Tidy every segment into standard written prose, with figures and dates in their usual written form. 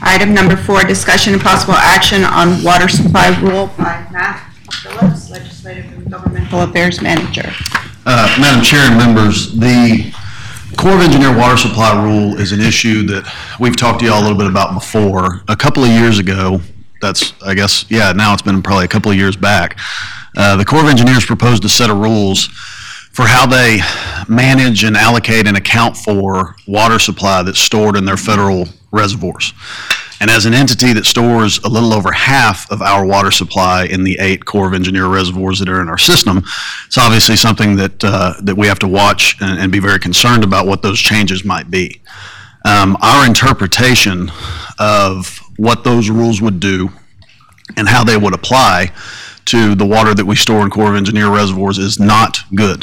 Item number 4, discussion and possible action on water supply rule by Matt Phillips, Legislative and Governmental Affairs Manager. Madam Chair and members, the Corps of Engineer water supply rule is an issue that we've talked to you all a little bit about before. A couple of years ago, now it's been probably a couple of years back, the Corps of Engineers proposed a set of rules for how they manage and allocate and account for water supply that's stored in their federal reservoirs. And as an entity that stores a little over half of our water supply in the 8 Corps of Engineer reservoirs that are in our system, it's obviously something that we have to watch and be very concerned about what those changes might be. Our interpretation of what those rules would do and how they would apply to the water that we store in Corps of Engineer reservoirs is not good.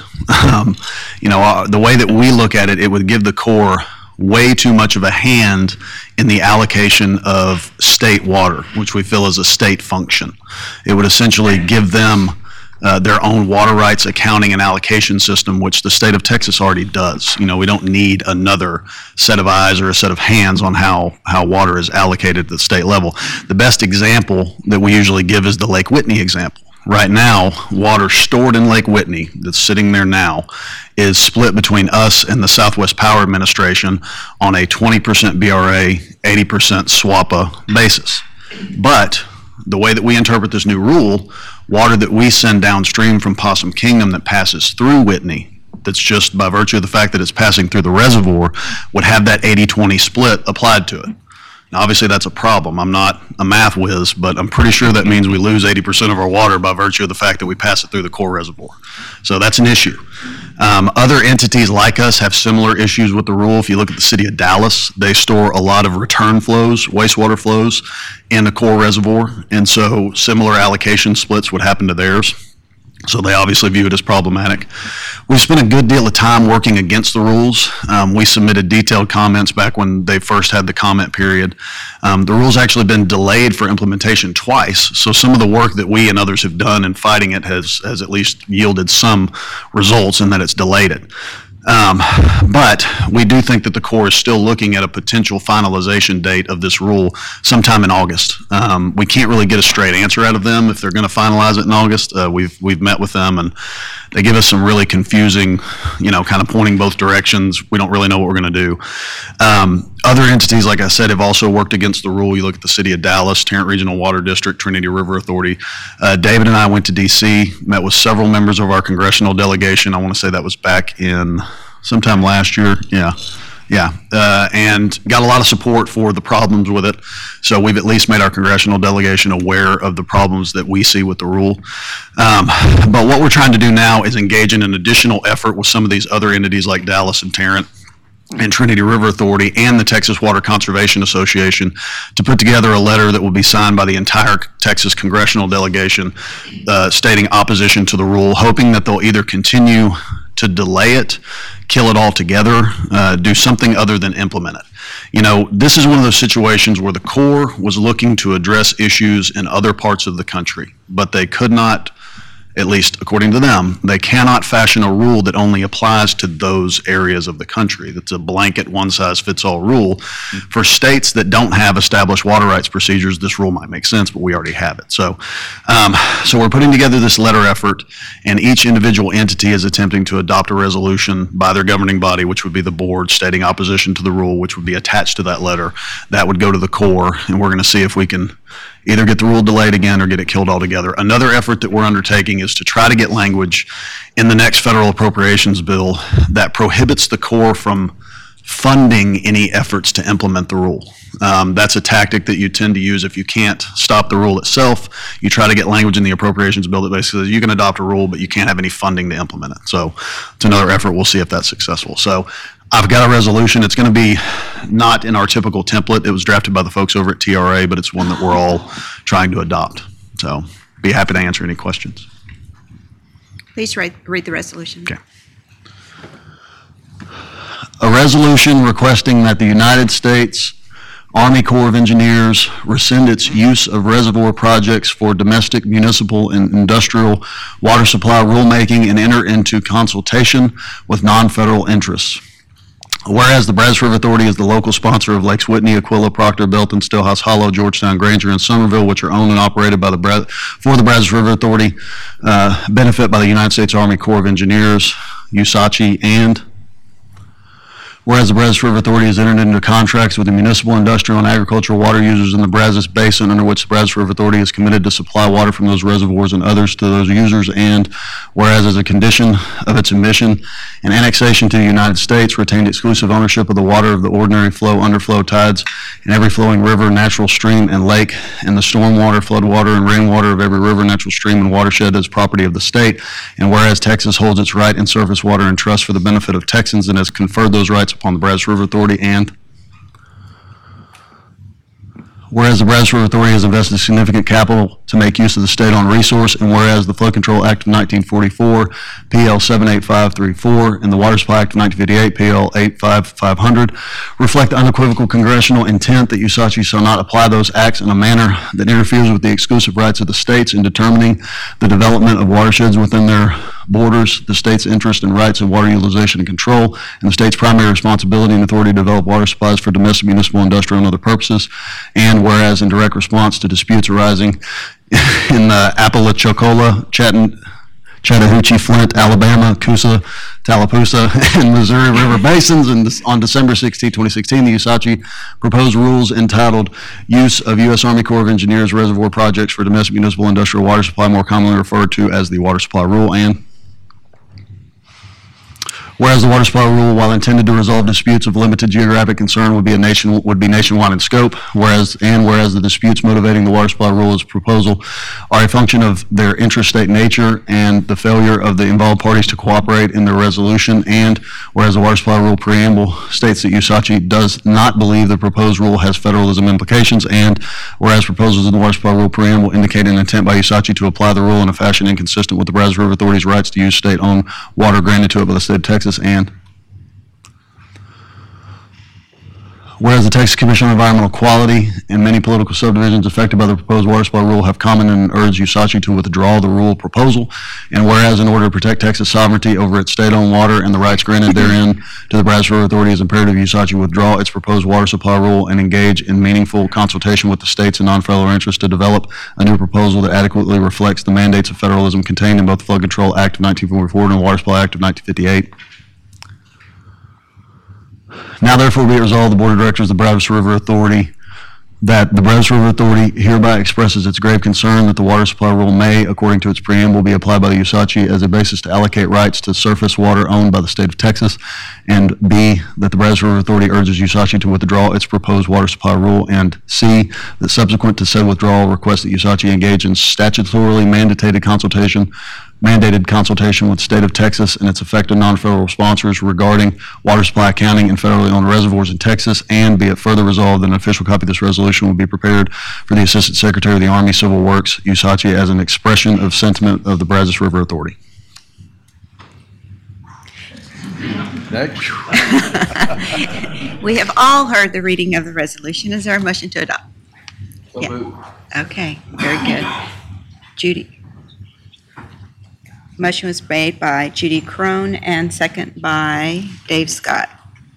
The way that we look at it, it would give the Corps way too much of a hand in the allocation of state water, which we feel is a state function. It would essentially give them their own water rights accounting and allocation system, which the state of Texas already does. We don't need another set of eyes or a set of hands on how water is allocated at the state level. The best example that we usually give is the Lake Whitney example. Right now, water stored in Lake Whitney that's sitting there now is split between us and the Southwest Power Administration on a 20% BRA, 80% SWAPA basis. But the way that we interpret this new rule, water that we send downstream from Possum Kingdom that passes through Whitney, that's just by virtue of the fact that it's passing through the reservoir, would have that 80-20 split applied to it. Now, obviously, that's a problem. I'm not a math whiz, but I'm pretty sure that means we lose 80% of our water by virtue of the fact that we pass it through the core reservoir. So that's an issue. Other entities like us have similar issues with the rule. If you look at the city of Dallas, they store a lot of return flows, wastewater flows, in the core reservoir, and so similar allocation splits would happen to theirs. So they obviously view it as problematic. We've spent a good deal of time working against the rules. We submitted detailed comments back when they first had the comment period. The rules actually been delayed for implementation twice, so some of the work that we and others have done in fighting it has at least yielded some results in that it's delayed it. But we do think that the Corps is still looking at a potential finalization date of this rule sometime in August. We can't really get a straight answer out of them if they're going to finalize it in August. We've met with them and they give us some really confusing, kind of pointing both directions. We don't really know what we're going to do. Other entities, like I said, have also worked against the rule. You look at the city of Dallas, Tarrant Regional Water District, Trinity River Authority. David and I went to D.C., met with several members of our congressional delegation. I want to say that was back in sometime last year. And got a lot of support for the problems with it. So we've at least made our congressional delegation aware of the problems that we see with the rule. But what we're trying to do now is engage in an additional effort with some of these other entities like Dallas and Tarrant and Trinity River Authority and the Texas Water Conservation Association to put together a letter that will be signed by the entire Texas congressional delegation stating opposition to the rule, hoping that they'll either continue to delay it, kill it altogether, do something other than implement it. This is one of those situations where the Corps was looking to address issues in other parts of the country, but they could not, at least according to them, they cannot fashion a rule that only applies to those areas of the country. That's a blanket one-size-fits-all rule. For states that don't have established water rights procedures, this rule might make sense, but we already have it. So we're putting together this letter effort, and each individual entity is attempting to adopt a resolution by their governing body, which would be the board, stating opposition to the rule, which would be attached to that letter. That would go to the Corps, and we're going to see if we can either get the rule delayed again or get it killed altogether. Another effort that we're undertaking is to try to get language in the next federal appropriations bill that prohibits the Corps from funding any efforts to implement the rule. That's a tactic that you tend to use if you can't stop the rule itself. You try to get language in the appropriations bill that basically says you can adopt a rule, but you can't have any funding to implement it. So it's another effort. We'll see if that's successful. So I've got a resolution. It's going to be not in our typical template. It was drafted by the folks over at TRA, but it's one that we're all trying to adopt. So be happy to answer any questions. Please read the resolution. Okay. A resolution requesting that the United States Army Corps of Engineers rescind its use of reservoir projects for domestic, municipal, and industrial water supply rulemaking and enter into consultation with non-federal interests. Whereas the Brazos River Authority is the local sponsor of Lakes Whitney, Aquila, Proctor, Belton, Stillhouse Hollow, Georgetown, Granger, and Somerville, which are owned and operated by for the Brazos River Authority, benefit by the United States Army Corps of Engineers, USACHI, and whereas the Brazos River Authority has entered into contracts with the municipal, industrial, and agricultural water users in the Brazos Basin, under which the Brazos River Authority is committed to supply water from those reservoirs and others to those users, and whereas as a condition of its admission and annexation to the United States, retained exclusive ownership of the water of the ordinary flow, underflow tides, and every flowing river, natural stream, and lake, and the stormwater, floodwater, and rainwater of every river, natural stream, and watershed as property of the state, and whereas Texas holds its right in surface water in trust for the benefit of Texans and has conferred those rights upon the Brazos River Authority, and whereas the Brazos River Authority has invested significant capital to make use of the state-owned resource, and whereas the Flood Control Act of 1944, PL 78534, and the Water Supply Act of 1958, PL 85500, reflect the unequivocal congressional intent that USACHI shall not apply those acts in a manner that interferes with the exclusive rights of the states in determining the development of watersheds within their borders, the state's interest and rights of water utilization and control, and the state's primary responsibility and authority to develop water supplies for domestic, municipal, industrial, and other purposes. And whereas in direct response to disputes arising in Apalachicola, Chattahoochee, Flint, Alabama, Coosa, Tallapoosa, and Missouri River Basins, and on December 16, 2016, the USACHI proposed rules entitled Use of U.S. Army Corps of Engineers Reservoir Projects for Domestic, Municipal, Industrial Water Supply, more commonly referred to as the Water Supply Rule, and whereas the water supply rule, while intended to resolve disputes of limited geographic concern, would be nationwide in scope, whereas the disputes motivating the water supply rule's proposal are a function of their intrastate nature and the failure of the involved parties to cooperate in their resolution, and whereas the water supply rule preamble states that USACHI does not believe the proposed rule has federalism implications, and whereas proposals in the water supply rule preamble indicate an intent by USACHI to apply the rule in a fashion inconsistent with the Brazos River Authority's rights to use state-owned water granted to it by the state of Texas, and whereas the Texas Commission on Environmental Quality and many political subdivisions affected by the proposed water supply rule have commented and urged USACHI to withdraw the rule proposal, and whereas in order to protect Texas sovereignty over its state-owned water and the rights granted therein to the Brazos River Authority, it is imperative USACHI withdraw its proposed water supply rule and engage in meaningful consultation with the states and non-federal interests to develop a new proposal that adequately reflects the mandates of federalism contained in both the Flood Control Act of 1944 and the Water Supply Act of 1958. Now therefore be it resolved, the Board of Directors of the Brazos River Authority, that the Brazos River Authority hereby expresses its grave concern that the water supply rule may, according to its preamble, be applied by the USACHI as a basis to allocate rights to surface water owned by the state of Texas, and B, that the Brazos River Authority urges USACHI to withdraw its proposed water supply rule, and C, that subsequent to said withdrawal, requests that USACHI engage in statutorily mandated consultation with the state of Texas and its affected non-federal sponsors regarding water supply accounting in federally owned reservoirs in Texas, and be it further resolved that an official copy of this resolution will be prepared for the Assistant Secretary of the Army Civil Works, USACHI, as an expression of sentiment of the Brazos River Authority. Next. We have all heard the reading of the resolution. Is there a motion to adopt? So Yeah. moved. Okay, very good. Judy. Motion was made by Judy Crone and second by Dave Scott.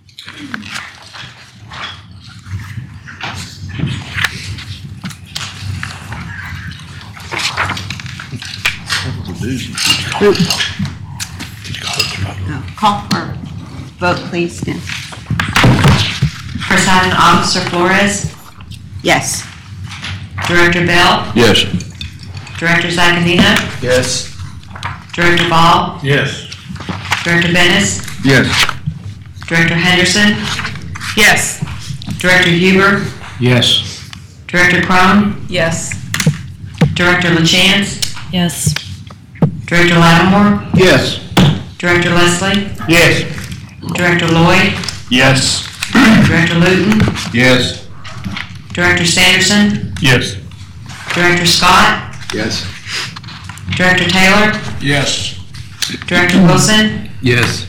Call for vote, please, Stan. Presiding Officer Flores, Yes. Director Bell, Yes. Director Zaganino, Yes. Director Ball, Yes. Director Bennis, Yes. Director Henderson, Yes. Director Huber, Yes. Director Crone, Yes. Director LaChance, Yes. Director Lattimore, Yes. Director Leslie, Yes. Director Lloyd, Yes. Director Luton, Yes. Director Sanderson, Yes. Director Scott, Yes. Director Taylor, Yes. Director Wilson, Yes.